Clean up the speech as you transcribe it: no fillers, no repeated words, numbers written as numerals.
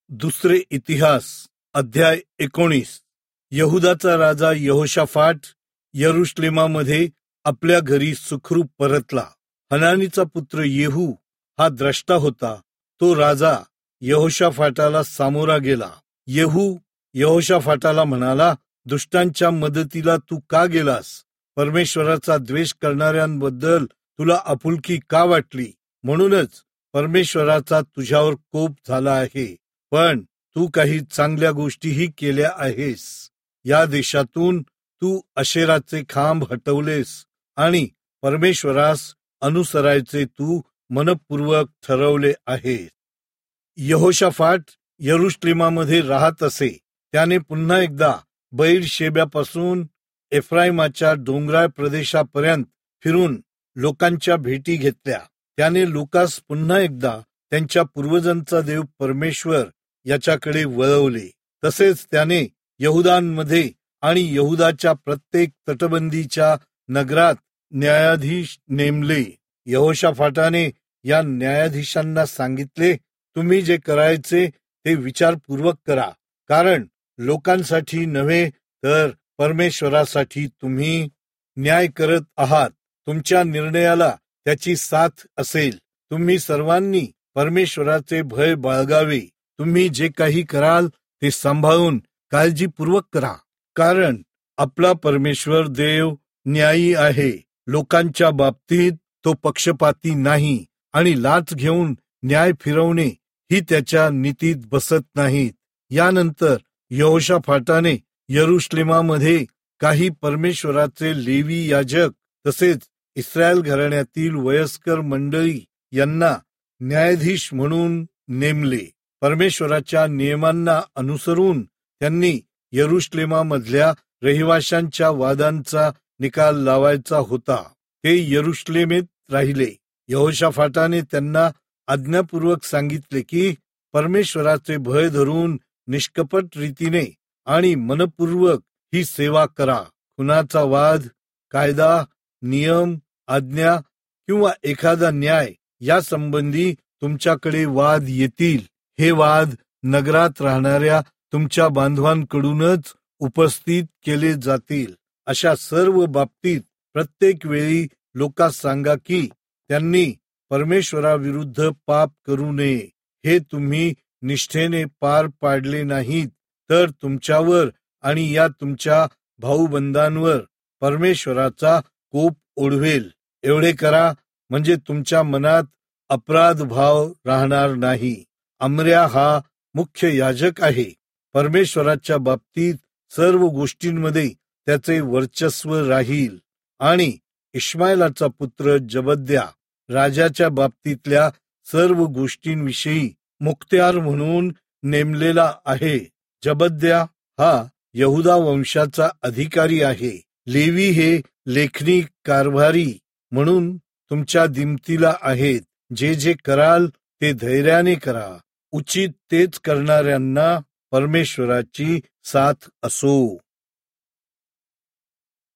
दुसरे इतिहास अध्याय 19. यहुदाचा राजा यहोशाफाट यरुशलेमामध्ये आपल्या घरी सुखरूप परतला. हनानीचा पुत्र येहू हा द्रष्टा होता. तो राजा यहोशाफाटाला सामोरा गेला. येहू यहोशाफाटाला म्हणाला, दुष्टांच्या मदतीला तू का गेलास? परमेश्वराचा द्वेष करणाऱ्यांबद्दल तुला आपुलकी का वाटली? म्हणूनच परमेश्वराचा तुझ्यावर कोप झाला आहे. पण तू काही चांगल्या गोष्टीही केल्या आहेस. या देशातून तू अशेराचे खांब हटवलेस आणि परमेश्वरास अनुसरायचे तू मनपूर्वक ठरवले आहे. यहोशाफाट यरुशलेमामध्ये राहत असे. त्याने पुन्हा एकदा बैरशेबापासून एफ्राईमाच्या डोंगराळ प्रदेशापर्यंत फिरून लोकांच्या भेटी घेतल्या. त्याने लोकास पुन्हा एकदा त्यांच्या पूर्वजांचा देव परमेश्वर याच्याकडे वळवले. तसेच त्याने यहुदांमध्ये आणि यहुदाच्या प्रत्येक तटबंदीच्या नगरात न्यायाधीश नेमले. यहोशाफाटाने या न्यायाधीशांना सांगितले, तुम्ही जे करायचे ते विचारपूर्वक करा, कारण लोकांसाठी नव्हे तर परमेश्वरासाठी तुम्ही न्याय करत आहात. तुमच्या निर्णयाला त्याची साथ असेल. तुम्ही सर्वांनी परमेश्वराचे भय बाळगावे. तुम्ही जे काही कराल ते सांभाळून काळजीपूर्वक करा, कारण आपला परमेश्वर देव न्यायी आहे. लोकांच्या बाबतीत तो पक्षपाती नाही आणि लाच घेऊन न्याय फिरवणे ही त्याच्या नीतीत बसत नाहीत. यानंतर यहोशाफाटाने यरुशलेमामध्ये काही परमेश्वराचे लेवी याजक तसेच इस्रायल घराण्यातील वयस्कर मंडळी यांना न्यायाधीश म्हणून नेमले. परमेश्वराच्या नियमांना अनुसरून त्यांनी यरुशलेमामधल्या रहिवाशांच्या वादांचा निकाल लावायचा होता. ते यरुशलेमेत राहिले. यहोशाफाटाने त्यांना आज्ञापूर्वक सांगितले की परमेश्वराचे भय धरून निष्कपट रीतीने आणि मनपूर्वक ही सेवा करा. खुनाचा वाद, कायदा, नियम, आज्ञा किंवा एखादा न्याय या संबंधी तुमच्याकडे वाद येतील. हे वाद नगरात राहणाऱ्या तुमच्या बांधवांकडूनच उपस्थित केले जातील. अशा सर्व बाबतीत प्रत्येक वेळी लोकांस सांगा की त्यांनी परमेश्वराविरुद्ध पाप करू नये. हे तुम्ही निष्ठेने पार पाडले नाहीत तर तुमच्यावर आणि या तुमच्या भाऊबंधांवर परमेश्वराचा कोप ओढवेल. एवढे करा म्हणजे तुमच्या मनात अपराध भाव राहणार नाही. अमर्या हा मुख्य याजक आहे. परमेश्वराच्या बाबतीत सर्व गोष्टींमध्ये त्याचे वर्चस्व राहील. आणि इश्माएलाचा पुत्र जबद्या राजाच्या बाबतीतल्या सर्व गोष्टींविषयी मुख्त्यार म्हणून नेमलेला आहे. जबद्या हा यहुदा वंशाचा अधिकारी आहे. लेवी हे लेखनी कारभारी म्हणून तुमच्या दिमतीला आहेत. जे जे कराल ते धैर्याने करा. उचित तेच करणाऱ्यांना परमेश्वराची साथ असो.